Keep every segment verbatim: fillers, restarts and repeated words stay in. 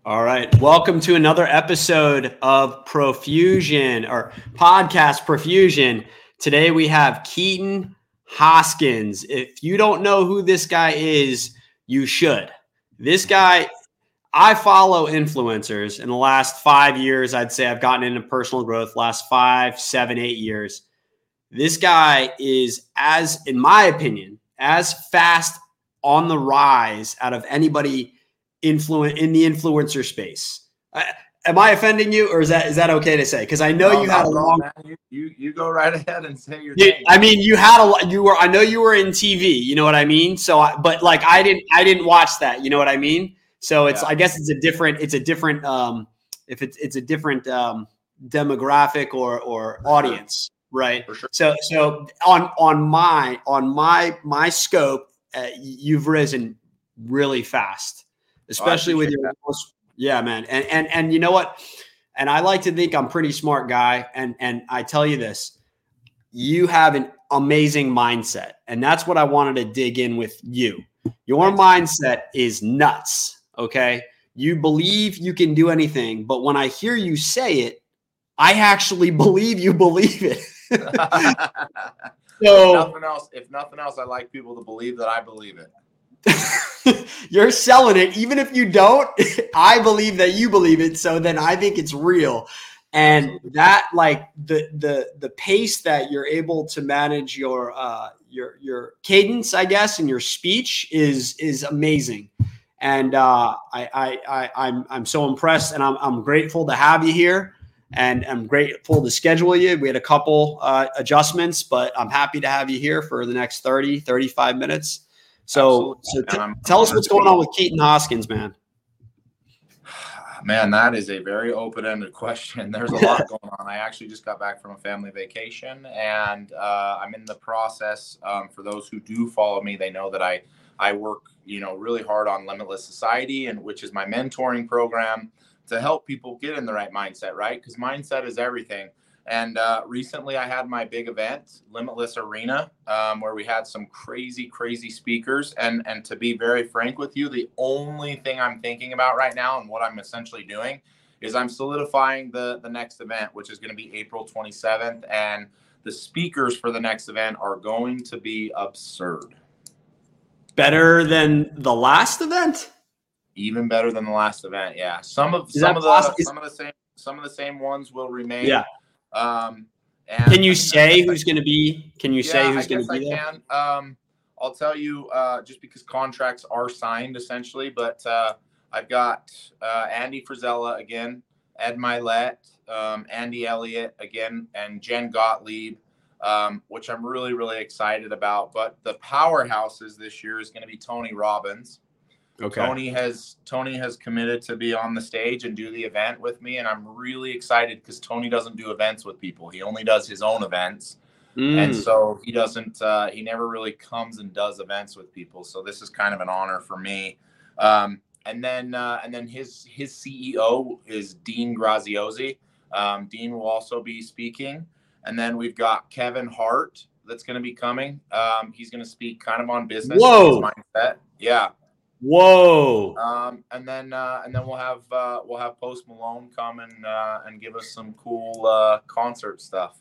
All right. Welcome to another episode of Profusion or Podcast Profusion. Today we have Keaton Hoskins. If you don't know who this guy is, you should. This guy, I follow influencers in the last five years. I'd say I've gotten into personal growth last five, seven, eight years. This guy is, as in my opinion, as fast on the rise out of anybody influence in the influencer space. I, am I offending you, or is that is that okay to say? Because I know no, you had a long. You, you you go right ahead and say your you, thing. I mean, you had a you were. I know you were in T V. You know what I mean. So, I, but like I didn't I didn't watch that. You know what I mean. So it's yeah. I guess it's a different it's a different um if it's it's a different um demographic or or audience, right? For sure. So so on on my on my my scope, uh, you've risen really fast. Especially oh, with your, that. yeah, man. And, and, and you know what? And I like to think I'm a pretty smart guy. And, and I tell you this, you have an amazing mindset. And that's what I wanted to dig in with you. Your mindset is nuts. Okay. You believe you can do anything, but when I hear you say it, I actually believe you believe it. So if nothing else, if nothing else, I like people to believe that I believe it. You're selling it. Even if you don't, I believe that you believe it. So then I think it's real. And that like the the the pace that you're able to manage your uh your your cadence, I guess, and your speech is is amazing. And uh I I, I I'm I'm so impressed, and I'm I'm grateful to have you here. And I'm grateful to schedule you. We had a couple uh, adjustments, but I'm happy to have you here for the next thirty, thirty-five minutes. So, so t- tell us what's going on with Keaton Hoskins, man. Man, that is a very open-ended question. There's a lot going on. I actually just got back from a family vacation, and uh, I'm in the process. Um, for those who do follow me, they know that I I work, you know, really hard on Limitless Society, and which is my mentoring program to help people get in the right mindset, right? Because mindset is everything. And uh, recently I had my big event, Limitless Arena, um, where we had some crazy, crazy speakers. And, and to be very frank with you, the only thing I'm thinking about right now and what I'm essentially doing is I'm solidifying the, the next event, which is going to be April twenty-seventh. And the speakers for the next event are going to be absurd. Better than the last event? Even better than the last event, yeah. Some of is some of the possible? some of the same some of the same ones will remain. Yeah. Um, and can you I mean, say who's going to be? Can you yeah, say who's going to be I there? Can. Um, I'll tell you, uh, just because contracts are signed essentially. But uh, I've got uh, Andy Frisella again, Ed Milet, um, Andy Elliott again, and Jen Gottlieb, um, which I'm really really excited about. But the powerhouses this year is going to be Tony Robbins. Okay. Tony has Tony has committed to be on the stage and do the event with me, and I'm really excited because Tony doesn't do events with people. He only does his own events, mm. and so he doesn't. Uh, he never really comes and does events with people. So this is kind of an honor for me. Um, and then uh, and then his his C E O is Dean Graziosi. Um, Dean will also be speaking, and then we've got Kevin Hart that's going to be coming. Um, he's going to speak kind of on business. Whoa! Mindset. Yeah. Whoa! Um, and then uh, and then we'll have uh, we'll have Post Malone come and uh, and give us some cool uh, concert stuff.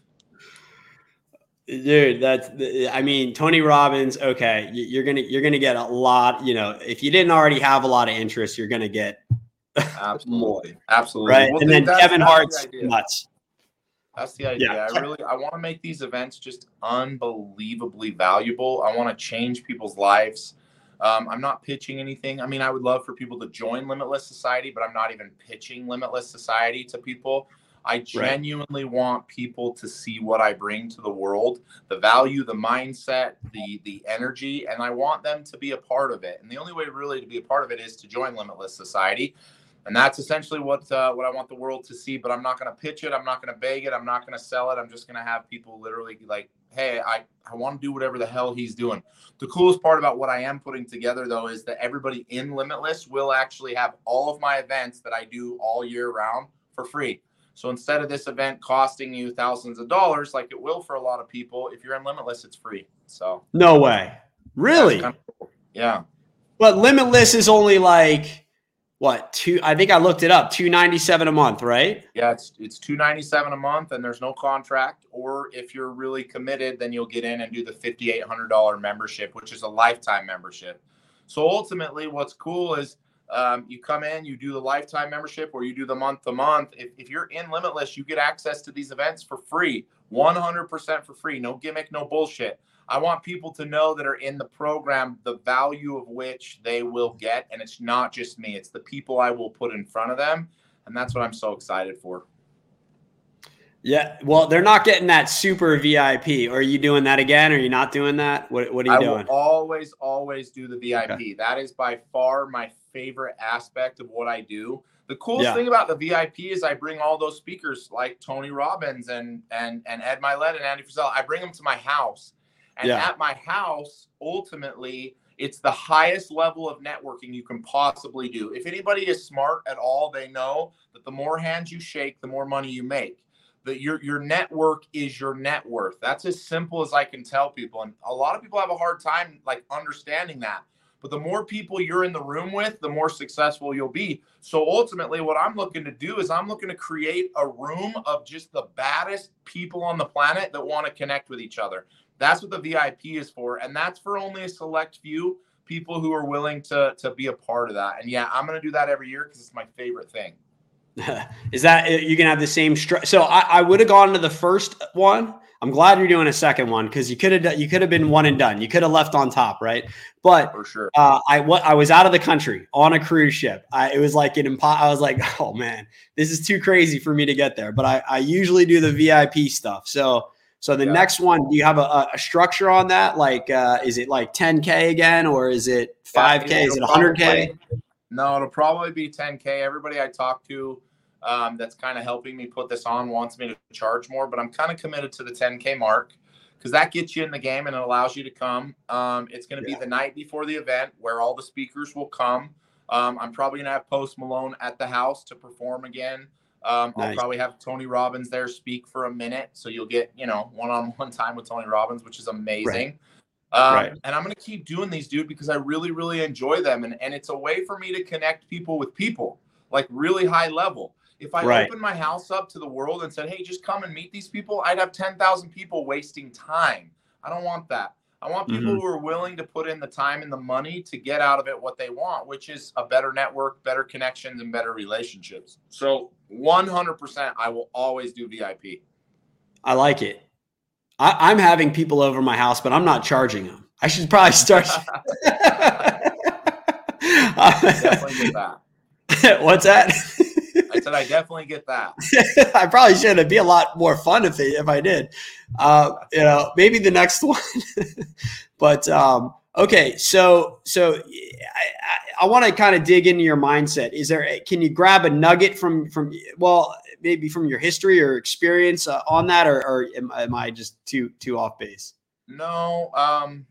Dude, that's I mean Tony Robbins. Okay, you're gonna you're gonna get a lot. You know, if you didn't already have a lot of interest, you're gonna get absolutely, more. absolutely, right. Well, and then Kevin Hart's the nuts. That's the idea. Yeah. I really I want to make these events just unbelievably valuable. I want to change people's lives. Um, I'm not pitching anything. I mean, I would love for people to join Limitless Society, but I'm not even pitching Limitless Society to people. I genuinely right. want people to see what I bring to the world, the value, the mindset, the the energy, and I want them to be a part of it. And the only way really to be a part of it is to join Limitless Society. And that's essentially what uh, what I want the world to see, but I'm not going to pitch it. I'm not going to beg it. I'm not going to sell it. I'm just going to have people literally like, hey, I, I want to do whatever the hell he's doing. The coolest part about what I am putting together, though, is that everybody in Limitless will actually have all of my events that I do all year round for free. So instead of this event costing you thousands of dollars, like it will for a lot of people, if you're in Limitless, it's free. So no way. Really? Kind of cool. Yeah. But Limitless is only like what, two, I think I looked it up, two ninety-seven a month, right? Yeah, it's it's two ninety-seven a month, and there's no contract. Or if you're really committed, then you'll get in and do the fifty-eight hundred dollars membership, which is a lifetime membership. So ultimately, what's cool is um, you come in, you do the lifetime membership, or you do the month to month. If, if you're in Limitless, you get access to these events for free, one hundred percent for free. No gimmick, no bullshit. I want people to know that are in the program the value of which they will get. And it's not just me. It's the people I will put in front of them. And that's what I'm so excited for. Yeah. Well, they're not getting that super V I P. Or are you doing that again? Or are you not doing that? What, what are you I doing? will always, always do the V I P. Okay. That is by far my favorite aspect of what I do. The coolest yeah. thing about the V I P is I bring all those speakers like Tony Robbins and and and Ed Milet and Andy Frisell. I bring them to my house. And yeah. at my house, ultimately, it's the highest level of networking you can possibly do. If anybody is smart at all, they know that the more hands you shake, the more money you make. That your your network is your net worth. That's as simple as I can tell people. And a lot of people have a hard time like understanding that. But the more people you're in the room with, the more successful you'll be. So ultimately, what I'm looking to do is I'm looking to create a room of just the baddest people on the planet that want to connect with each other. That's what the V I P is for. And that's for only a select few people who are willing to, to be a part of that. And yeah, I'm going to do that every year because it's my favorite thing. Is that you can have the same stru- so I, I would have gone to the first one. I'm glad you're doing a second one because you could have you could have been one and done. You could have left on top, right? But for sure, uh, I what I was out of the country on a cruise ship. I, it was like an impo- I was like, oh man, this is too crazy for me to get there. But I, I usually do the V I P stuff. So so the yeah. next one, do you have a, a structure on that? Like, uh, is it like ten K again, or is it five K? Yeah, is it one hundred K? No, it'll probably be ten K. Everybody I talk to um, that's kind of helping me put this on wants me to charge more, but I'm kind of committed to the ten K mark because that gets you in the game and it allows you to come. Um, it's going to yeah. be the night before the event where all the speakers will come. Um, I'm probably going to have Post Malone at the house to perform again. Um, nice. I'll probably have Tony Robbins there speak for a minute. So you'll get, you know, one-on-one time with Tony Robbins, which is amazing. Right. Um, right. And I'm going to keep doing these, dude, because I really, really enjoy them. And, and it's a way for me to connect people with people, like really high level. If I right. opened my house up to the world and said, hey, just come and meet these people, I'd have ten thousand people wasting time. I don't want that. I want people mm-hmm. who are willing to put in the time and the money to get out of it what they want, which is a better network, better connections, and better relationships. So one hundred percent, I will always do V I P. I like it. I, I'm having people over my house, but I'm not charging them. I should probably start. Definitely get that. What's that? I said I definitely get that. I probably should. It'd be a lot more fun if it, if I did. Uh, you know, maybe the next one. But um, okay, so so I, I, I want to kind of dig into your mindset. Is there? Can you grab a nugget from from well, maybe from your history or experience uh, on that, or, or am, am I just too too off base? No. Um,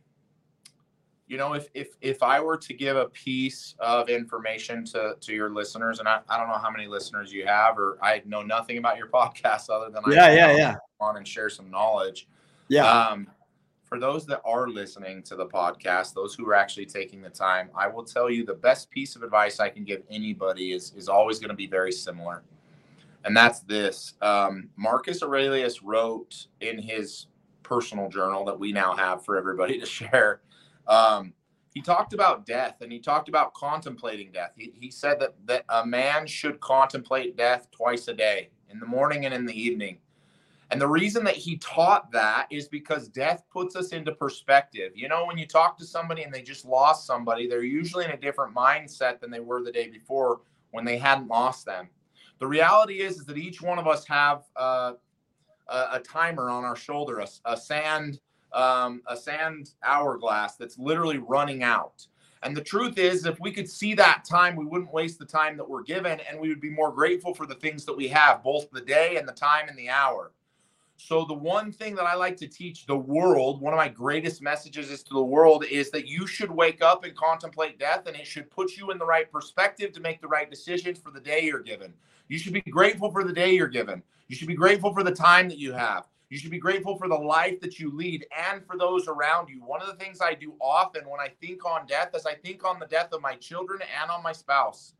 you know, if if if I were to give a piece of information to to your listeners, and I, I don't know how many listeners you have, or I know nothing about your podcast other than yeah, I yeah, yeah, on and share some knowledge. Yeah. Um, for those that are listening to the podcast, those who are actually taking the time, I will tell you the best piece of advice I can give anybody is is always going to be very similar, and that's this. Um, Marcus Aurelius wrote in his personal journal that we now have for everybody to share. Um, he talked about death, and he talked about contemplating death. He, he said that, that a man should contemplate death twice a day, in the morning and in the evening. And the reason that he taught that is because death puts us into perspective. You know, when you talk to somebody and they just lost somebody, they're usually in a different mindset than they were the day before when they hadn't lost them. The reality is, is that each one of us have uh, a, a timer on our shoulder, a, a sand Um, a sand hourglass that's literally running out. And the truth is, if we could see that time, we wouldn't waste the time that we're given, and we would be more grateful for the things that we have, both the day and the time and the hour. So the one thing that I like to teach the world, one of my greatest messages is to the world, is that you should wake up and contemplate death, and it should put you in the right perspective to make the right decisions for the day you're given. You should be grateful for the day you're given. You should be grateful for the time that you have. You should be grateful for the life that you lead and for those around you. One of the things I do often when I think on death is I think on the death of my children and on my spouse.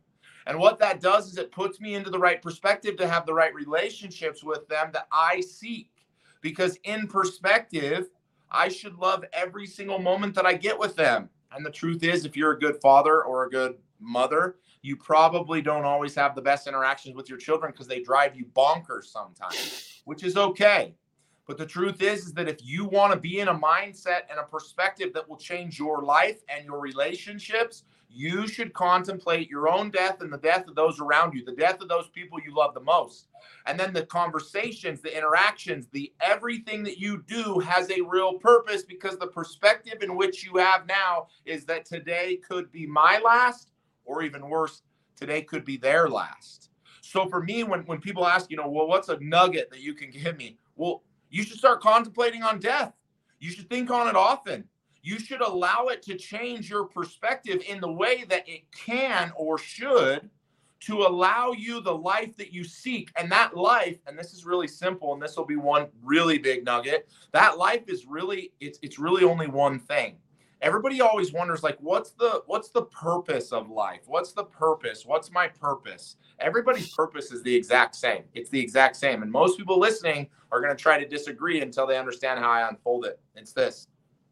And what that does is it puts me into the right perspective to have the right relationships with them that I seek. Because in perspective, I should love every single moment that I get with them. And the truth is, if you're a good father or a good mother, you probably don't always have the best interactions with your children because they drive you bonkers sometimes, which is okay. But the truth is, is that if you want to be in a mindset and a perspective that will change your life and your relationships, you should contemplate your own death and the death of those around you, the death of those people you love the most. And then the conversations, the interactions, the everything that you do has a real purpose, because the perspective in which you have now is that today could be my last, or even worse, today could be their last. So for me, when, when people ask, you know, well, what's a nugget that you can give me? Well, you should start contemplating on death. You should think on it often. You should allow it to change your perspective in the way that it can or should, to allow you the life that you seek. And that life, and this is really simple, and this will be one really big nugget, that life is really, it's it's really only one thing. Everybody always wonders, like, what's the what's the purpose of life? What's the purpose? What's my purpose? Everybody's purpose is the exact same. It's the exact same. And most people listening are going to try to disagree until they understand how I unfold it. It's this.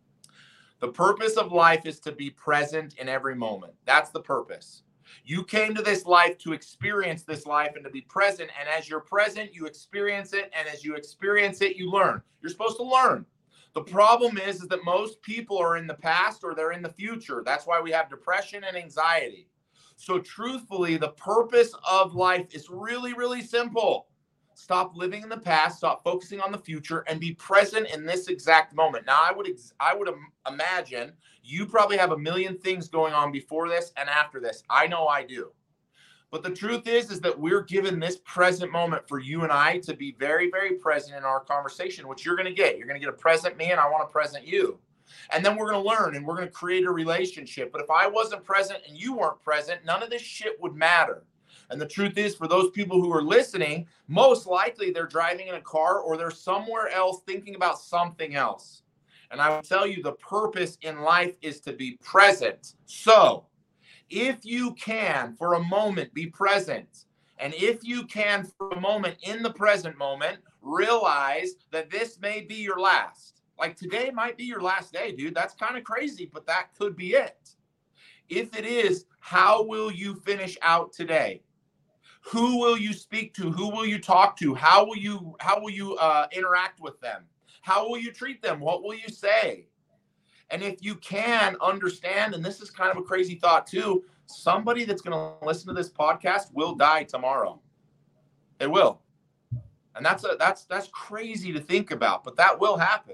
The purpose of life is to be present in every moment. That's the purpose. You came to this life to experience this life and to be present. And as you're present, you experience it. And as you experience it, you learn. You're supposed to learn. The problem is, is that most people are in the past or they're in the future. That's why we have depression and anxiety. So truthfully, the purpose of life is really, really simple. Stop living in the past, stop focusing on the future, and be present in this exact moment. Now, I would ex- I would im- imagine you probably have a million things going on before this and after this. I know I do. But the truth is, is that we're given this present moment for you and I to be very, very present in our conversation, which you're going to get. You're going to get a present me, and I want to present you. And then we're going to learn, and we're going to create a relationship. But if I wasn't present and you weren't present, none of this shit would matter. And the truth is, for those people who are listening, most likely they're driving in a car or they're somewhere else thinking about something else. And I will tell you, the purpose in life is to be present. So if you can, for a moment, be present, and if you can, for a moment, in the present moment, realize that this may be your last. Like, today might be your last day, dude. That's kind of crazy, but that could be it. If it is, how will you finish out today? Who will you speak to? Who will you talk to? How will you how will you uh, interact with them? How will you treat them? What will you say? And if you can understand, and this is kind of a crazy thought too, somebody that's going to listen to this podcast will die tomorrow. They will. And that's a, that's that's crazy to think about, but that will happen.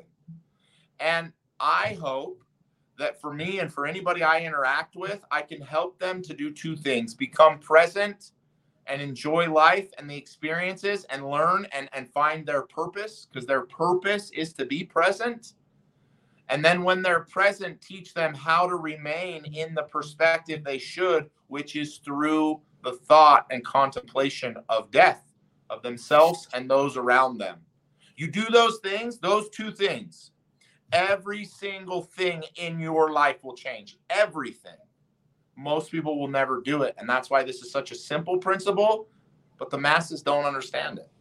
And I hope that for me and for anybody I interact with, I can help them to do two things: become present and enjoy life and the experiences and learn and, and find their purpose, because their purpose is to be present. And then when they're present, teach them how to remain in the perspective they should, which is through the thought and contemplation of death, of themselves and those around them. You do those things, those two things, every single thing in your life will change. Everything. Most people will never do it. And that's why this is such a simple principle, but the masses don't understand it.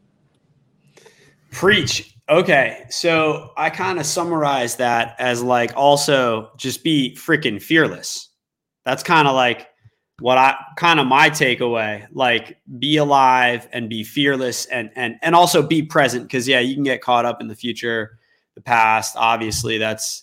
Preach. Okay. So I kind of summarize that as like, also just be freaking fearless. That's kind of like what I kind of my takeaway, like be alive and be fearless and, and, and also be present. Cause yeah, you can get caught up in the future, the past. Obviously that's,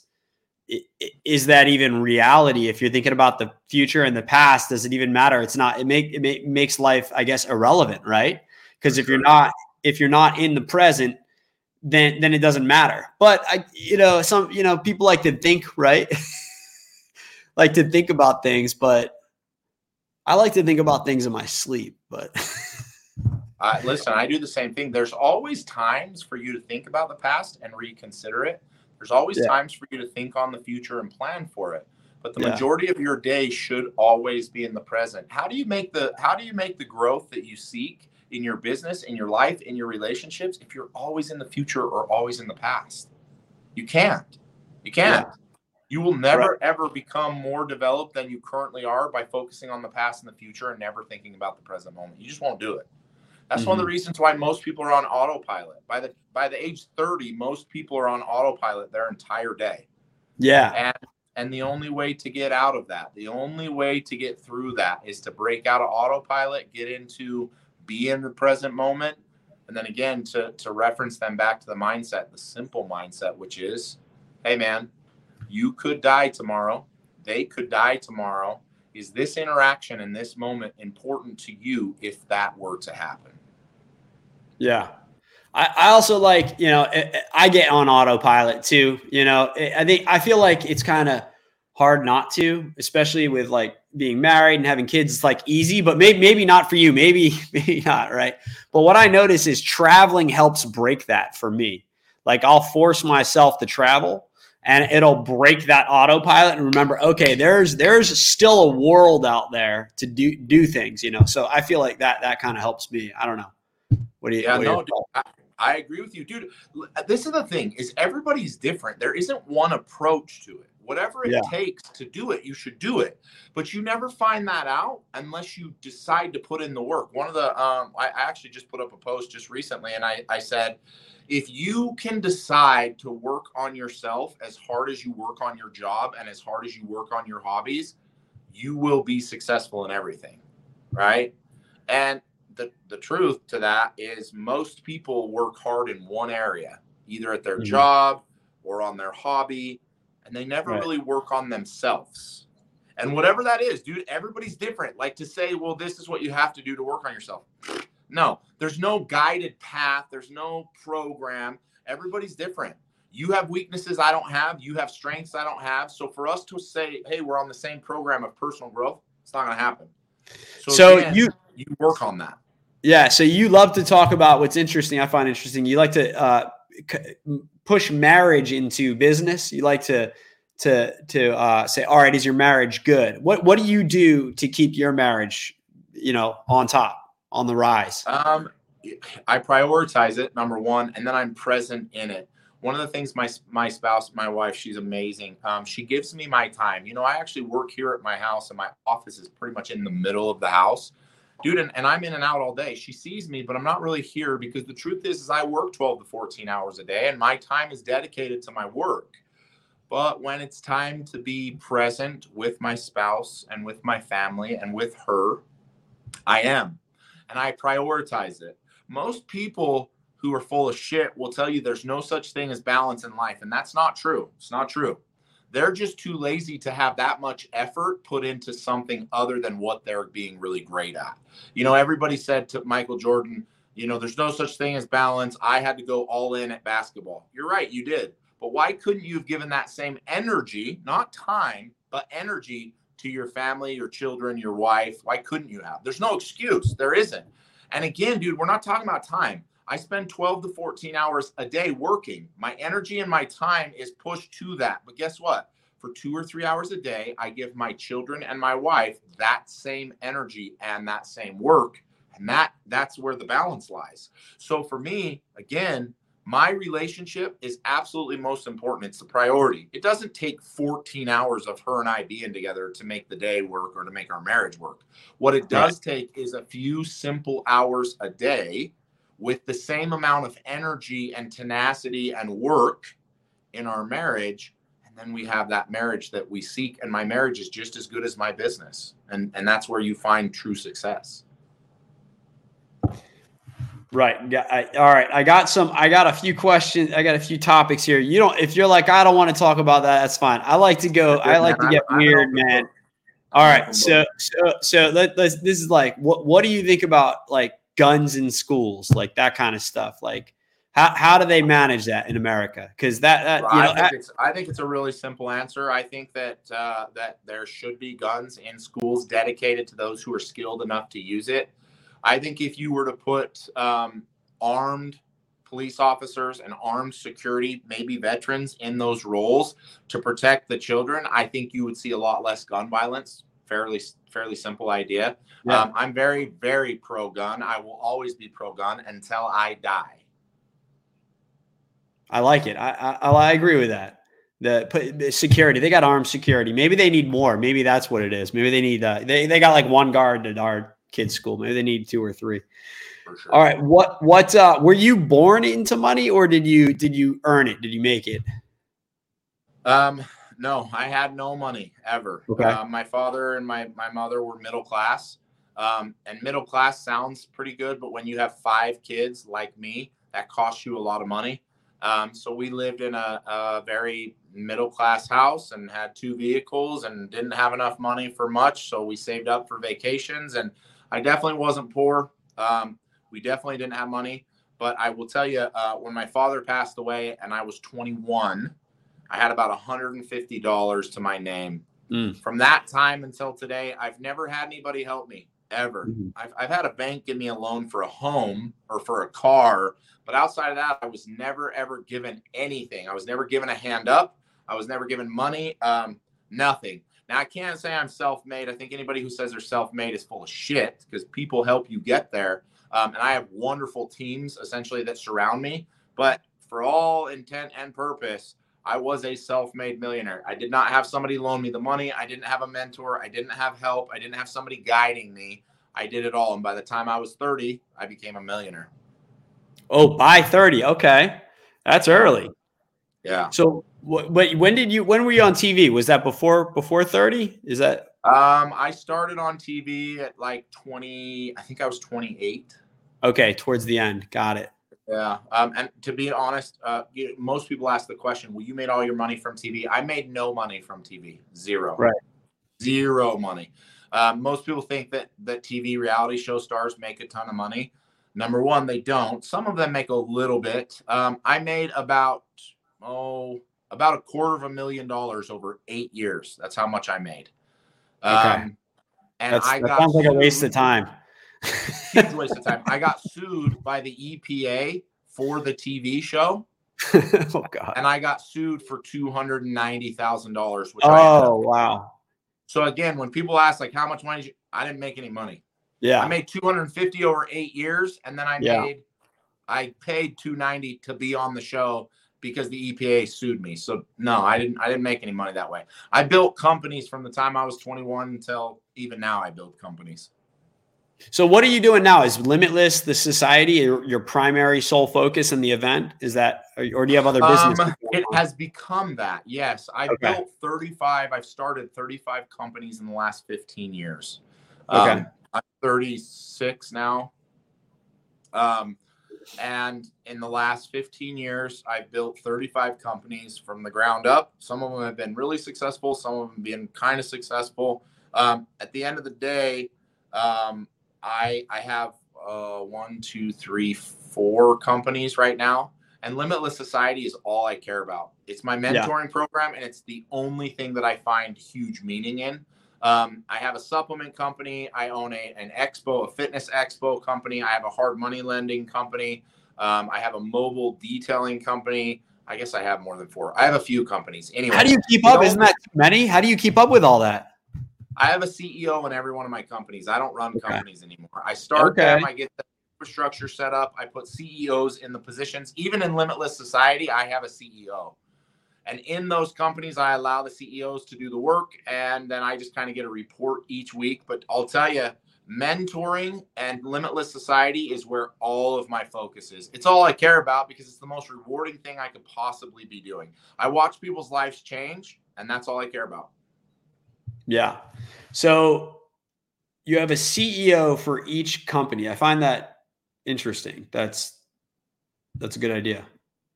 is that even reality? If you're thinking about the future and the past, does it even matter? It's not, it make, it make, makes life, I guess, irrelevant, right? Because if you're not, if you're not in the present, then, then it doesn't matter. But I, you know, some, you know, people like to think, right? like to think about things, but I like to think about things in my sleep, but uh, listen, I do the same thing. There's always times for you to think about the past and reconsider it. There's always yeah. times for you to think on the future and plan for it. But the yeah. majority of your day should always be in the present. How do you make the how do you make the growth that you seek in your business, in your life, in your relationships, if you're always in the future or always in the past? You can't. You can't. Yeah. You will never, right. ever become more developed than you currently are by focusing on the past and the future and never thinking about the present moment. You just won't do it. That's mm-hmm. one of the reasons why most people are on autopilot. By the by the age thirty, most people are on autopilot their entire day. Yeah. And and the only way to get out of that, the only way to get through that is to break out of autopilot, get into be in the present moment. And then again, to, to reference them back to the mindset, the simple mindset, which is, hey, man, you could die tomorrow. They could die tomorrow. Is this interaction in this moment important to you if that were to happen? Yeah. I, I also like, you know, I get on autopilot too. You know, I think, I feel like it's kind of hard not to, especially with like being married and having kids. It's like easy, but maybe, maybe not for you. Maybe, maybe not. Right. But what I notice is traveling helps break that for me. Like I'll force myself to travel and it'll break that autopilot and remember, okay, there's, there's still a world out there to do, do things, you know? So I feel like that, that kind of helps me. I don't know. What do you, yeah, what no, you dude, I, I agree with you, dude. This is the thing is everybody's different. There isn't one approach to it. Whatever it yeah. takes to do it, you should do it. But you never find that out unless you decide to put in the work. One of the, um, I, I actually just put up a post just recently and I, I said, if you can decide to work on yourself as hard as you work on your job and as hard as you work on your hobbies, you will be successful in everything, right? And the, the truth to that is most people work hard in one area, either at their mm-hmm. job or on their hobby, and they never right. really work on themselves. And whatever that is, dude, everybody's different. Like to say, well, this is what you have to do to work on yourself. No, there's no guided path. There's no program. Everybody's different. You have weaknesses I don't have. You have strengths I don't have. So for us to say, hey, we're on the same program of personal growth, it's not going to happen. So, so again, you you work on that. Yeah. So you love to talk about what's interesting. I find interesting. You like to uh, c- push marriage into business. You like to to to uh, say, all right, is your marriage good? What what do you do to keep your marriage, you know, on top? On the rise? Um, I prioritize it, number one, and then I'm present in it. One of the things my my spouse, my wife, she's amazing. Um, she gives me my time. You know, I actually work here at my house, and my office is pretty much in the middle of the house. Dude, and, and I'm in and out all day. She sees me, but I'm not really here because the truth is, is I work twelve to fourteen hours a day, and my time is dedicated to my work. But when it's time to be present with my spouse and with my family and with her, I am. And I prioritize it. Most people who are full of shit will tell you there's no such thing as balance in life. And that's not true. It's not true. They're just too lazy to have that much effort put into something other than what they're being really great at. You know, everybody said to Michael Jordan, you know, there's no such thing as balance. I had to go all in at basketball. You're right. You did. But why couldn't you have given that same energy, not time, but energy to your family, your children, your wife? Why couldn't you have? There's no excuse. There isn't. And again, dude, we're not talking about time. I spend twelve to fourteen hours a day working. My energy and my time is pushed to that. But guess what? For two or three hours a day, I give my children and my wife that same energy and that same work. And that that's where the balance lies. So for me, again, my relationship is absolutely most important. It's the priority. It doesn't take fourteen hours of her and I being together to make the day work or to make our marriage work. What it does take is a few simple hours a day with the same amount of energy and tenacity and work in our marriage. And then we have that marriage that we seek. And my marriage is just as good as my business. And, and that's where you find true success. Right. Yeah. I, all right. I got some, I got a few questions. I got a few topics here. You don't, if you're like, I don't want to talk about that, that's fine. I like to go, I like to get weird, man. All right. So, so, so let, let's, this is like, what, what do you think about like guns in schools, like that kind of stuff? Like how, how do they manage that in America? Cause that, that you know, I think, it's, I think it's a really simple answer. I think that, uh, that there should be guns in schools dedicated to those who are skilled enough to use it. I think if you were to put um, armed police officers and armed security, maybe veterans in those roles to protect the children, I think you would see a lot less gun violence. Fairly, fairly simple idea. Yeah. Um, I'm very, very pro-gun. I will always be pro-gun until I die. I like it. I, I, I agree with that. The, put, the security. They got armed security. Maybe they need more. Maybe that's what it is. Maybe they need uh, they they got like one guard at our kids' school. Maybe they need two or three. For sure. All right. What what uh, were you born into money, or did you did you earn it? Did you make it? Um, no, I had no money ever. Okay. Uh, my father and my my mother were middle class. Um, and middle class sounds pretty good, but when you have five kids like me, that costs you a lot of money. Um, so we lived in a, a very middle class house and had two vehicles and didn't have enough money for much. So we saved up for vacations, and I definitely wasn't poor. Um, we definitely didn't have money, but I will tell you, uh, when my father passed away and I was twenty-one, I had about one hundred fifty dollars to my name. Mm. From that time until today, I've never had anybody help me ever. Mm-hmm. I've, I've had a bank give me a loan for a home or for a car. But outside of that, I was never, ever given anything. I was never given a hand up. I was never given money, um, nothing. Now, I can't say I'm self-made. I think anybody who says they're self-made is full of shit, because people help you get there. Um, and I have wonderful teams, essentially, that surround me. But for all intent and purpose, I was a self-made millionaire. I did not have somebody loan me the money. I didn't have a mentor. I didn't have help. I didn't have somebody guiding me. I did it all. And by the time I was thirty, I became a millionaire. Oh, by thirty. Okay. That's early. Yeah. So what, when did you, when were you on T V? Was that before, before thirty? Is that? Um, I started on T V at like twenty, I think I was twenty-eight. Okay. Towards the end. Got it. Yeah. Um, and to be honest, uh, you, most people ask the question, well, you made all your money from T V. I made no money from T V. Zero. Right. Zero money. Um, most people think that, that T V reality show stars make a ton of money. Number one, they don't. Some of them make a little bit. Um, I made about, oh, about a quarter of a million dollars over eight years. That's how much I made. Um, okay. And That's, I that got sounds like sued. a waste of time. Huge waste of time. I got sued by the E P A for the T V show. Oh, God. And I got sued for two hundred ninety thousand dollars. Oh, wow. So again, when people ask, like, how much money did you, I didn't make any money. Yeah. I made two hundred fifty over eight years. And then I yeah. made, I paid two ninety to be on the show because the E P A sued me. So no, I didn't, I didn't make any money that way. I built companies from the time I was twenty-one until even now. I build companies. So what are you doing now? Is Limitless, the society, your, your primary sole focus in the event? Is that, or, or do you have other business? Um, it has become that. Yes. I've okay. built thirty-five. I've started thirty-five companies in the last fifteen years. Okay. Um, I'm thirty-six now. Um, and in the last fifteen years, I've built thirty-five companies from the ground up. Some of them have been really successful. Some of them have been kind of successful. Um, at the end of the day, um, I, I have uh, one, two, three, four companies right now. And Limitless Society is all I care about. It's my mentoring yeah. program, and it's the only thing that I find huge meaning in. Um, I have a supplement company. I own a, an expo, a fitness expo company. I have a hard money lending company. Um, I have a mobile detailing company. I guess I have more than four. I have a few companies. Anyway, how do you keep up? Isn't that too many? How do you keep up with all that? I have a C E O in every one of my companies. I don't run okay. companies anymore. I start okay. them. I get the infrastructure set up. I put C E Os in the positions. Even in Limitless Society, I have a C E O. And in those companies, I allow the C E Os to do the work. And then I just kind of get a report each week. But I'll tell you, mentoring and Limitless Society is where all of my focus is. It's all I care about because it's the most rewarding thing I could possibly be doing. I watch people's lives change, and that's all I care about. Yeah. So you have a C E O for each company. I find that interesting. That's, that's a good idea.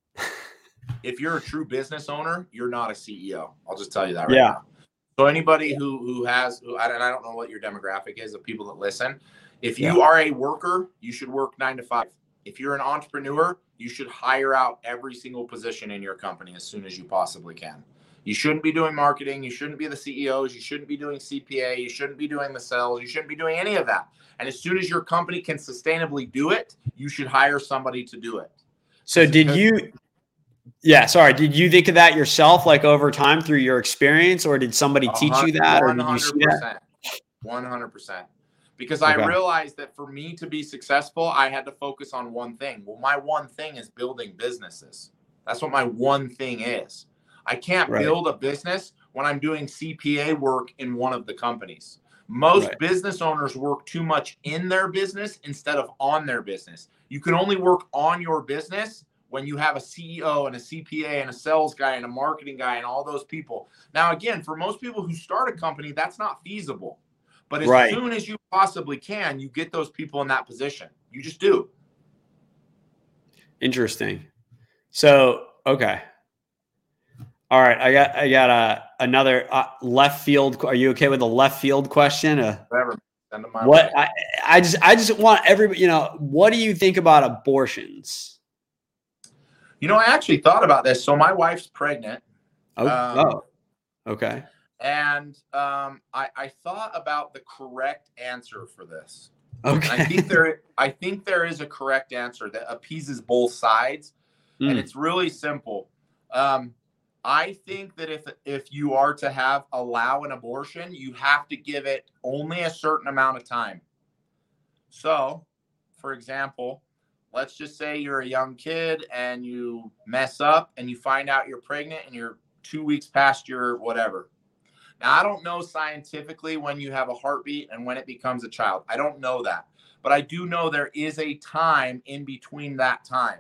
If you're a true business owner, you're not a C E O. I'll just tell you that right yeah. now. So anybody who, who has, who, and I don't know what your demographic is of people that listen. If you yeah. are a worker, you should work nine to five. If you're an entrepreneur, you should hire out every single position in your company as soon as you possibly can. You shouldn't be doing marketing. You shouldn't be the C E Os. You shouldn't be doing C P A. You shouldn't be doing the sales. You shouldn't be doing any of that. And as soon as your company can sustainably do it, you should hire somebody to do it. So did you, yeah, sorry. Did you think of that yourself, like over time through your experience, or did somebody teach you that? Or did you see that? one hundred percent. Because I okay. realized that for me to be successful, I had to focus on one thing. Well, my one thing is building businesses. That's what my one thing is. I can't right. build a business when I'm doing C P A work in one of the companies. Most right. business owners work too much in their business instead of on their business. You can only work on your business when you have a C E O and a C P A and a sales guy and a marketing guy and all those people. Now, again, for most people who start a company, that's not feasible. But as right. soon as you possibly can, you get those people in that position. You just do. Interesting. So, okay. All right. I got, I got a, another uh, left field. Are you okay with the left field question? Uh, Whatever. Send them my what way. I, I just, I just want everybody, you know, what do you think about abortions? You know, I actually thought about this. So my wife's pregnant. Oh, um, oh. Okay. And um, I, I thought about the correct answer for this. Okay. And I think there, I think there is a correct answer that appeases both sides, mm. and it's really simple. Um, I think that if if you are to have allow an abortion, you have to give it only a certain amount of time. So, for example, let's just say you're a young kid and you mess up and you find out you're pregnant and you're two weeks past your whatever. Now, I don't know scientifically when you have a heartbeat and when it becomes a child. I don't know that. But I do know there is a time in between that time.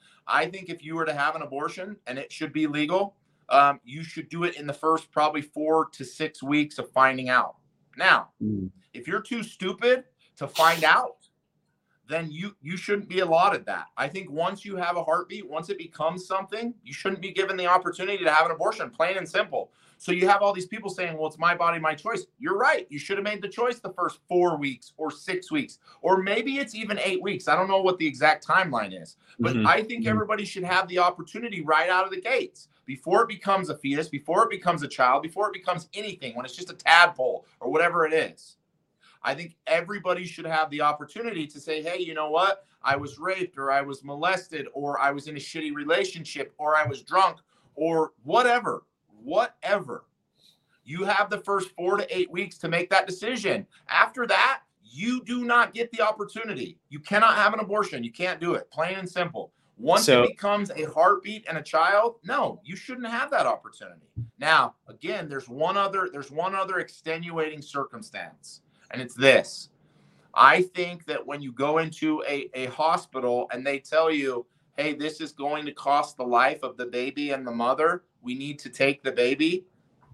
I think if you were to have an abortion, and it should be legal, um, you should do it in the first probably four to six weeks of finding out. Now, mm. if you're too stupid to find out, then you you shouldn't be allotted that. I think once you have a heartbeat, once it becomes something, you shouldn't be given the opportunity to have an abortion, plain and simple. So you have all these people saying, well, it's my body, my choice. You're right. You should have made the choice the first four weeks or six weeks, or maybe it's even eight weeks. I don't know what the exact timeline is, but mm-hmm. I think mm-hmm. everybody should have the opportunity right out of the gates before it becomes a fetus, before it becomes a child, before it becomes anything, when it's just a tadpole or whatever it is. I think everybody should have the opportunity to say, hey, you know what? I was raped, or I was molested, or I was in a shitty relationship, or I was drunk, or whatever, whatever. You have the first four to eight weeks to make that decision. After that, you do not get the opportunity. You cannot have an abortion. You can't do it, plain and simple. Once so, it becomes a heartbeat and a child, no, you shouldn't have that opportunity. Now, again, there's one other, there's one other extenuating circumstance. And it's this. I think that when you go into a, a hospital and they tell you, hey, this is going to cost the life of the baby and the mother, we need to take the baby.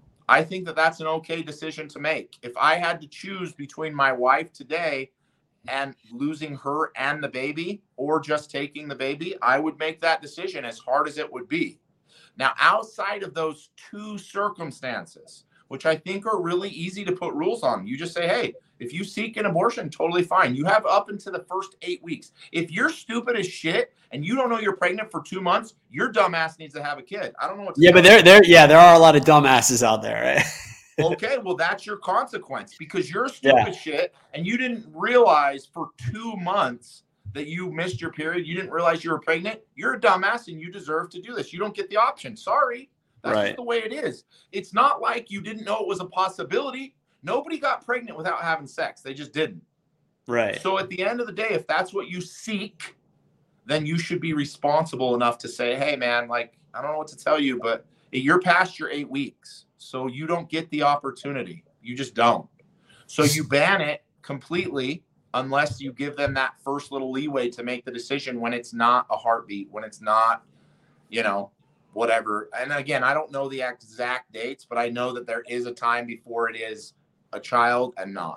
I think that that's an okay decision to make. If I had to choose between my wife today and losing her and the baby, or just taking the baby, I would make that decision, as hard as it would be. Now, outside of those two circumstances, which I think are really easy to put rules on. You just say, hey, if you seek an abortion, totally fine. You have up into the first eight weeks. If you're stupid as shit and you don't know you're pregnant for two months, your dumbass needs to have a kid. I don't know what to Yeah, but there, there, yeah, there are a lot of dumbasses out there, right? Okay, well, that's your consequence, because you're stupid yeah. shit and you didn't realize for two months that you missed your period. You didn't realize you were pregnant. You're a dumbass and you deserve to do this. You don't get the option. Sorry. That's right. just the way it is. It's not like you didn't know it was a possibility. Nobody got pregnant without having sex. They just didn't. Right. So at the end of the day, if that's what you seek, then you should be responsible enough to say, hey, man, like, I don't know what to tell you, but you're past your eight weeks. So you don't get the opportunity. You just don't. So you ban it completely unless you give them that first little leeway to make the decision when it's not a heartbeat, when it's not, you know, whatever. And again, I don't know the exact dates, but I know that there is a time before it is a child and not.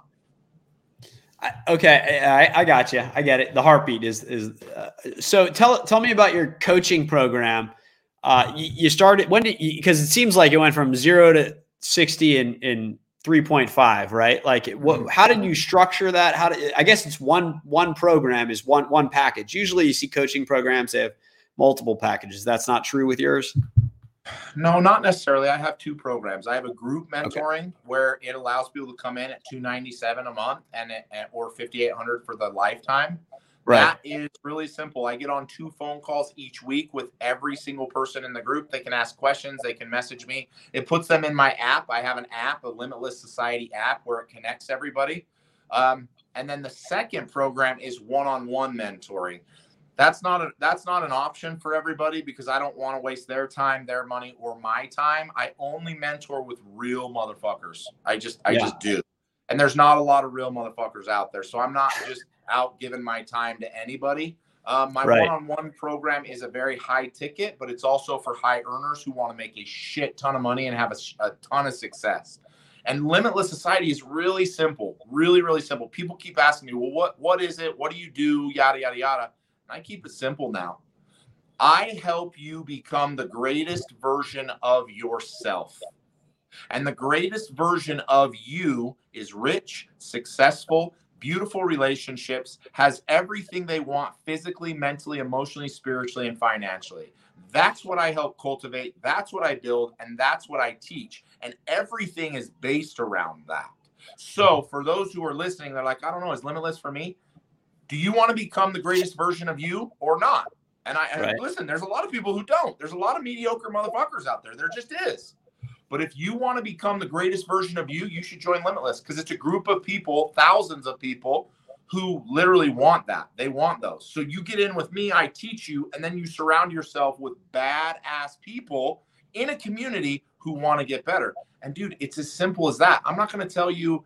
I, okay. I, I got you. I get it. The heartbeat is, is uh, so tell, tell me about your coaching program. Uh, you, you started, when did you, cause it seems like it went from zero to sixty in, in three point five, right? Like what, how did you structure that? How did, I guess it's one, one program is one, one package. Usually you see coaching programs, they have multiple packages. That's not true with yours? No, not necessarily. I have two programs. I have a group mentoring okay. where it allows people to come in at two ninety-seven a month and it, or fifty-eight hundred for the lifetime. Right. That is really simple. I get on two phone calls each week with every single person in the group. They can ask questions. They can message me. It puts them in my app. I have an app, a Limitless Society app, where it connects everybody. Um, and then the second program is one-on-one mentoring. That's not a, that's not an option for everybody because I don't want to waste their time, their money, or my time. I only mentor with real motherfuckers. I just I yeah. just do. And there's not a lot of real motherfuckers out there. So I'm not just out giving my time to anybody. Um, my right. one-on-one program is a very high ticket, but it's also for high earners who want to make a shit ton of money and have a, a ton of success. And Limitless Society is really simple, really, really simple. People keep asking me, well, what what is it? What do you do? Yada, yada, yada. I keep it simple now. I help you become the greatest version of yourself. And the greatest version of you is rich, successful, beautiful relationships, has everything they want physically, mentally, emotionally, spiritually, and financially. That's what I help cultivate. That's what I build. And that's what I teach. And everything is based around that. So for those who are listening, they're like, I don't know, is Limitless for me? Do you want to become the greatest version of you or not? And I and right. listen, there's a lot of people who don't. There's a lot of mediocre motherfuckers out there. There just is. But if you want to become the greatest version of you, you should join Limitless because it's a group of people, thousands of people who literally want that. They want those. So you get in with me, I teach you, and then you surround yourself with badass people in a community who want to get better. And dude, it's as simple as that. I'm not going to tell you,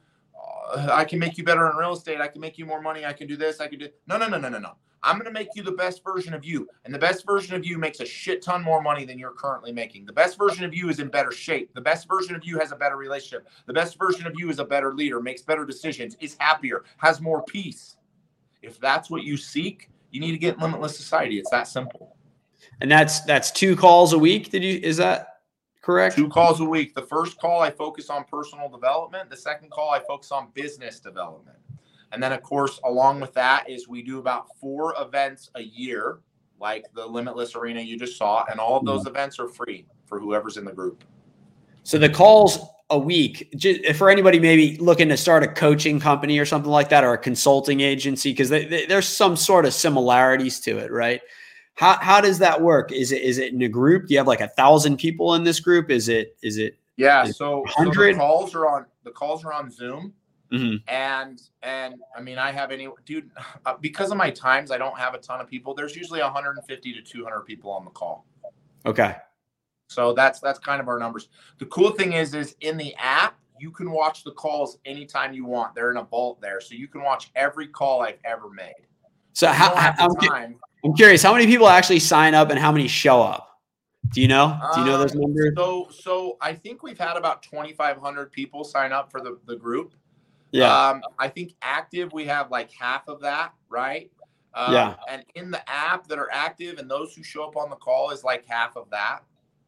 I can make you better in real estate. I can make you more money. I can do this. I can do. No, no, no, no, no, no. I'm going to make you the best version of you. And the best version of you makes a shit ton more money than you're currently making. The best version of you is in better shape. The best version of you has a better relationship. The best version of you is a better leader, makes better decisions, is happier, has more peace. If that's what you seek, you need to get in Limitless Society. It's that simple. And that's, that's two calls a week. Did you, is that correct? Two calls a week. The first call, I focus on personal development. The second call, I focus on business development. And then, of course, along with that is we do about four events a year, like the Limitless Arena you just saw. And all of those mm-hmm. events are free for whoever's in the group. So the calls a week, just for anybody maybe looking to start a coaching company or something like that, or a consulting agency, because there's some sort of similarities to it, right? How how does that work? Is it is it in a group? Do you have like a thousand people in this group? Is it is it? Yeah. Is so, so the calls are on the calls are on Zoom, mm-hmm. and and I mean I have any dude uh, because of my times I don't have a ton of people. There's usually one hundred fifty to two hundred people on the call. Okay. So that's that's kind of our numbers. The cool thing is is in the app you can watch the calls anytime you want. They're in a vault there, so you can watch every call I've ever made. So how? how time, I'm curious, how many people actually sign up and how many show up? Do you know? Do you know those numbers? Um, so, so I think we've had about twenty-five hundred people sign up for the, the group. Yeah. Um, I think active, we have like half of that, right? Um, yeah. And in the app that are active and those who show up on the call is like half of that.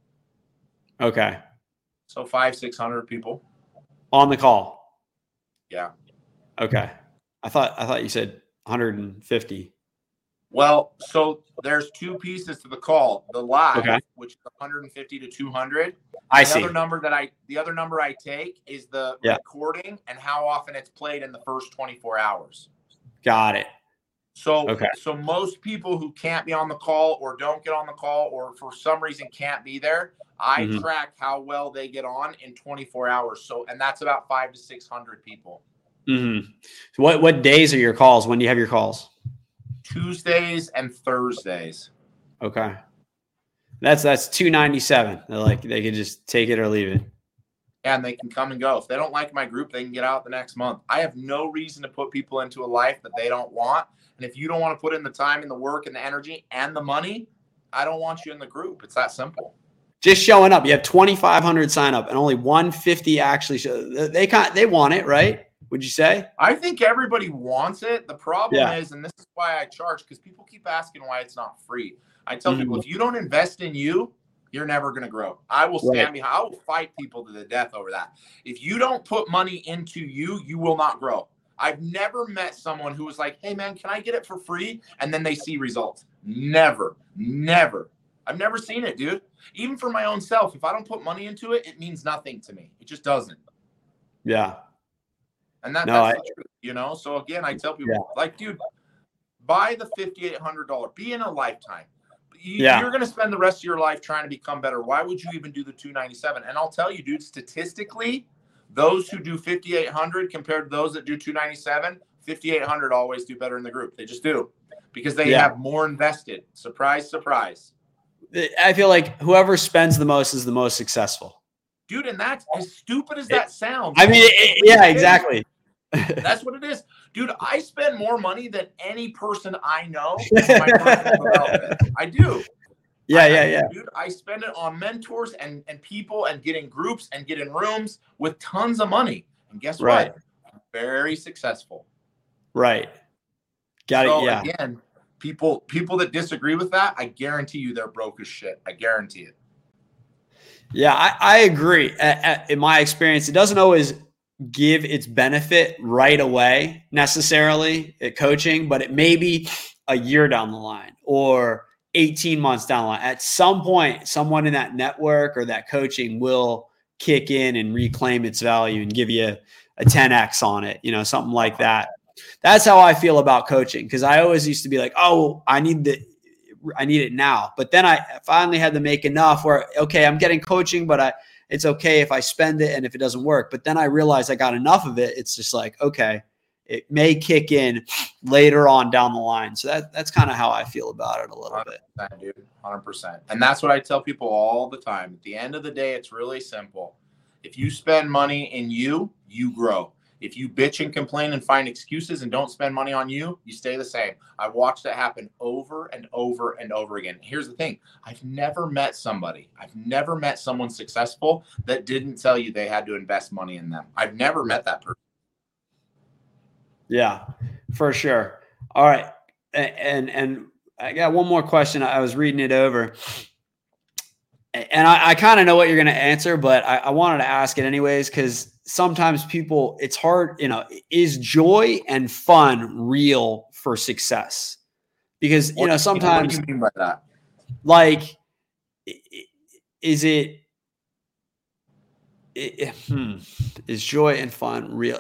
Okay. So five, six hundred people on the call. Yeah. Okay. I thought I thought you said one hundred fifty. Well, so there's two pieces to the call. The live, okay. which is one hundred fifty to two hundred. I the see. Other number that I, the other number I take is the yeah. recording and how often it's played in the first twenty-four hours. Got it. So, okay. so most people who can't be on the call or don't get on the call or for some reason can't be there, I mm-hmm. track how well they get on in twenty-four hours. So, and that's about five to six hundred people. Mm-hmm. So what what days are your calls? When do you have your calls? Tuesdays and Thursdays. Okay. That's that's two ninety-seven. They're like they can just take it or leave it. And they can come and go. If they don't like my group, they can get out the next month. I have no reason to put people into a life that they don't want. And if you don't want to put in the time and the work and the energy and the money, I don't want you in the group. It's that simple. Just showing up. You have twenty-five hundred sign up and only one hundred fifty actually show. They can't, they want it, right? Would you say? I think everybody wants it. The problem yeah. is, and this is why I charge, because people keep asking why it's not free. I tell mm-hmm. people, if you don't invest in you, you're never going to grow. I will stand right. behind. I will fight people to the death over that. If you don't put money into you, you will not grow. I've never met someone who was like, hey, man, can I get it for free? And then they see results. Never, never. I've never seen it, dude. Even for my own self, if I don't put money into it, it means nothing to me. It just doesn't. Yeah. And that, no, that's I, the truth, you know? So, again, I tell people, yeah. like, dude, buy the fifty-eight hundred dollars. Be in a lifetime. You, yeah. You're going to spend the rest of your life trying to become better. Why would you even do the two ninety-seven? And I'll tell you, dude, statistically, those who do fifty-eight hundred compared to those that do two ninety-seven, fifty-eight hundred always do better in the group. They just do. because they Yeah. have more invested. Surprise, surprise. I feel like whoever spends the most is the most successful. Dude, and that's as stupid as that sounds. I mean, it, yeah, exactly. That's what it is. Dude, I spend more money than any person I know for my personal development. I do. Yeah, I, yeah, I, yeah. Dude, I spend it on mentors and, and people and getting groups and getting rooms with tons of money. And guess Right. what? I'm very successful. Right. Got so it. Yeah. Again, people people that disagree with that, I guarantee you they're broke as shit. I guarantee it. Yeah, I, I agree. At, at, in my experience, it doesn't always give its benefit right away necessarily at coaching, but it may be a year down the line or eighteen months down the line. At some point, someone in that network or that coaching will kick in and reclaim its value and give you a ten X on it, you know, something like that. That's how I feel about coaching, because I always used to be like, oh, I need the I need it now. But then I finally had to make enough where, okay, I'm getting coaching, but I it's okay if I spend it and if it doesn't work. But then I realized I got enough of it. It's just like, okay, it may kick in later on down the line. So that that's kind of how I feel about it a little one hundred percent, bit. Dude, one hundred percent. And that's what I tell people all the time. At the end of the day, it's really simple. If you spend money in you, you grow. If you bitch and complain and find excuses and don't spend money on you, you stay the same. I've watched that happen over and over and over again. Here's the thing. I've never met somebody, I've never met someone successful that didn't tell you they had to invest money in them. I've never met that person. Yeah, for sure. All right. And, and I got one more question. I was reading it over. And I, I kind of know what you're going to answer, but I, I wanted to ask it anyways, because sometimes people, it's hard, you know, is joy and fun real for success? Because, you know, sometimes, what do you mean by that? Like, is it, it hmm, is joy and fun real?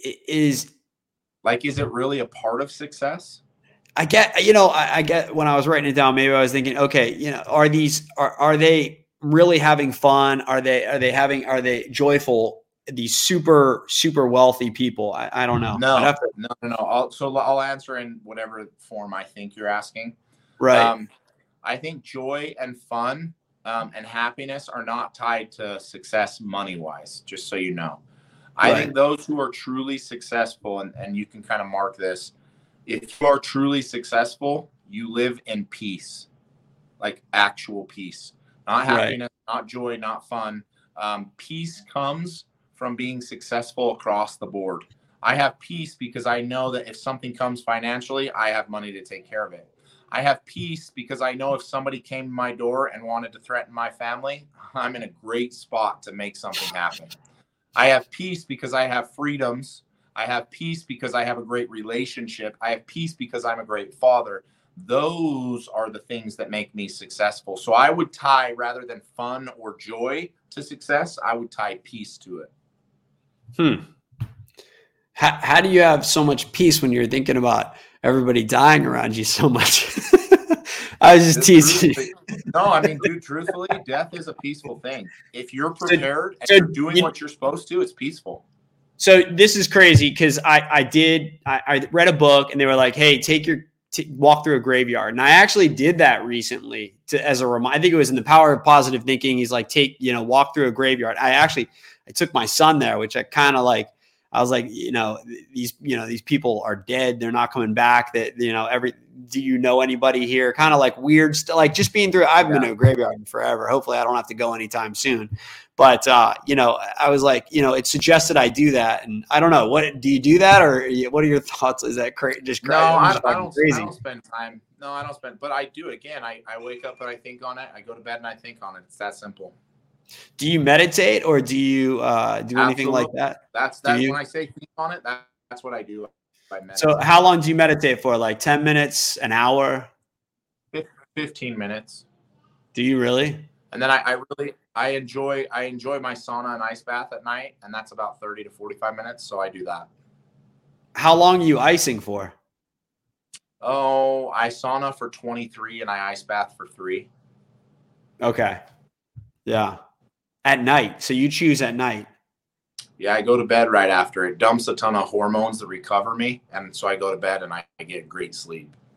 Is like, is it really a part of success? I get, you know, I, I get when I was writing it down, maybe I was thinking, okay, you know, are these, are, are they really having fun? Are they, are they having, are they joyful? These super, super wealthy people. I, I don't know. No, to- no, no, no. I'll, so I'll answer in whatever form I think you're asking. Right. Um, I think joy and fun um, and happiness are not tied to success money-wise, just so you know. I Right. think those who are truly successful, and, and you can kind of mark this, if you are truly successful, you live in peace, like actual peace, not happiness, right. not joy, not fun. Um, peace comes from being successful across the board. I have peace because I know that if something comes financially, I have money to take care of it. I have peace because I know if somebody came to my door and wanted to threaten my family, I'm in a great spot to make something happen. I have peace because I have freedoms. I have peace because I have a great relationship. I have peace because I'm a great father. Those are the things that make me successful. So I would tie, rather than fun or joy to success, I would tie peace to it. Hmm. How, how do you have so much peace when you're thinking about everybody dying around you so much? I was just teasing. No, I mean, dude, truthfully, death is a peaceful thing. If you're prepared so, and you're doing you, what you're supposed to, it's peaceful. So this is crazy because I, I did, I, I read a book and they were like, hey, take your, t- walk through a graveyard. And I actually did that recently to, as a reminder. I think it was in The Power of Positive Thinking. He's like, take, you know, walk through a graveyard. I actually, I took my son there, which I kind of like, I was like, you know, these, you know, these people are dead. They're not coming back. That, you know, every, do you know anybody here? Kind of like weird stuff, like just being through, I've yeah. been to a graveyard forever. Hopefully I don't have to go anytime soon. But, uh, you know, I was like, you know, it suggested I do that. And I don't know, what, do you do that? Or what are your thoughts? Is that crazy? Just crazy? No, I, I, don't, crazy. I don't spend time. No, I don't spend, but I do it again. I, I wake up and I think on it. I go to bed and I think on it. It's that simple. Do you meditate or do you uh, do anything Absolutely. like that? That's that. When I say think on it, that, that's what I do. I so how long do you meditate for? Like ten minutes, an hour? fifteen minutes. Do you really? And then I, I really, I enjoy, I enjoy my sauna and ice bath at night. And that's about thirty to forty-five minutes. So I do that. How long are you icing for? Oh, I sauna for twenty-three and I ice bath for three. Okay. Yeah. At night. So you choose at night. Yeah, I go to bed right after. It dumps a ton of hormones that recover me. And so I go to bed and I, I get great sleep.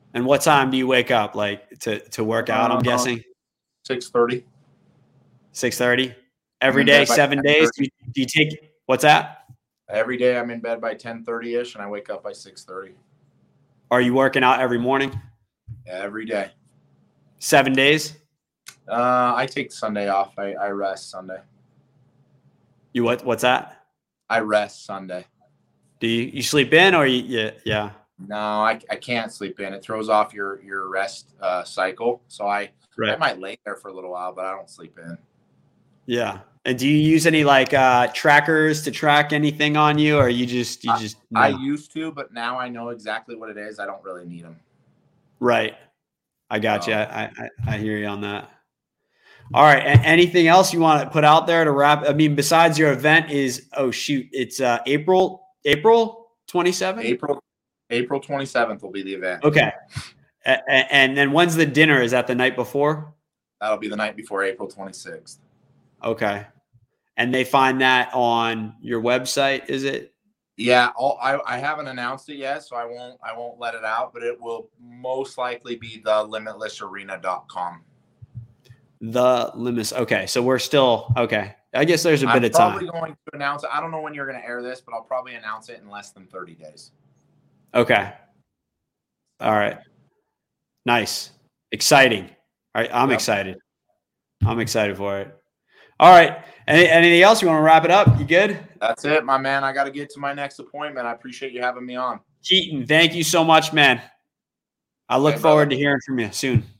And what time do you wake up, like to to work out? I'm uh, guessing six thirty. Six thirty every day, seven days. Do you, do you take what's that? Every day I'm in bed by ten thirty ish, and I wake up by six thirty. Are you working out every morning? Yeah, every day. Seven days. Uh, I take Sunday off. I, I rest Sunday. You what? What's that? I rest Sunday. Do you you sleep in or you yeah yeah? No, I, I can't sleep in. It throws off your your rest uh, cycle. So I right. I might lay there for a little while, but I don't sleep in. Yeah. And do you use any like uh, trackers to track anything on you, or you just you just? No? I used to, but now I know exactly what it is. I don't really need them. Right. I got so. you. I, I I hear you on that. All right. A- anything else you want to put out there to wrap? I mean, besides your event is, oh shoot, it's uh, April, April twenty-seventh? April, April twenty-seventh will be the event. Okay. A- and then when's the dinner? Is that the night before? That'll be the night before April twenty-sixth. Okay. And they find that on your website, is it? Yeah. All, I, I haven't announced it yet, so I won't, I won't let it out, but it will most likely be the limitless arena dot com. The Limitless. Okay, so we're still okay. I guess there's a bit I'm of time. I'm probably going to announce it. I don't know when you're going to air this, but I'll probably announce it in less than thirty days. Okay. All right. Nice. Exciting. All right. I'm yep. excited. I'm excited for it. All right. Any, anything else? You want to wrap it up? You good? That's it, my man. I got to get to my next appointment. I appreciate you having me on. Keaton, thank you so much, man. I look okay, forward brother. to hearing from you soon.